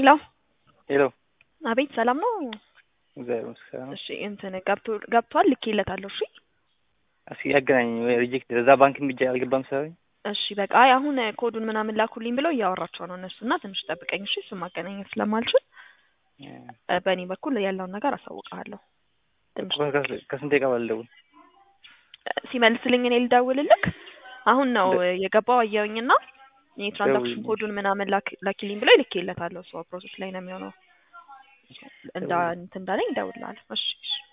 ሄሎ ሄሎ አቤት ሰላም ነው? እግዚአብሔር ይመስገን። እሺ እንትን ገብቷል ልኬለታለሁ። እሺ እስኪ ያገናኝ ወይ ሪጀክት ለዛ ባንክ እንጂ አልገባም ሳይሆን እሺ በቃ አይ አሁን ኮዱን ምናምን ላኩልኝ ብለው እያወራቸው ነው እነሱና ትንሽ ጠብቀኝ እሺ። እሱን ማገናኘት ስለማልችል በእኔ በኩል ያለውን ነገር አሳውቅሃለሁ። ትንሽ ከስንት ደቂቃ ባልደውል ሲመልስልኝ እኔ ልደውልልክ። አሁን ነው የገባው አየሁኝና የትራንዛክሽን ኮዱን ምናምን ላኪልኝ ብለው ልኬለታለሁ። እሱ ፕሮሰስ ላይ ነው የሚሆነው። እንትን እንዳለኝ እደውልልሃለሁ። እሺ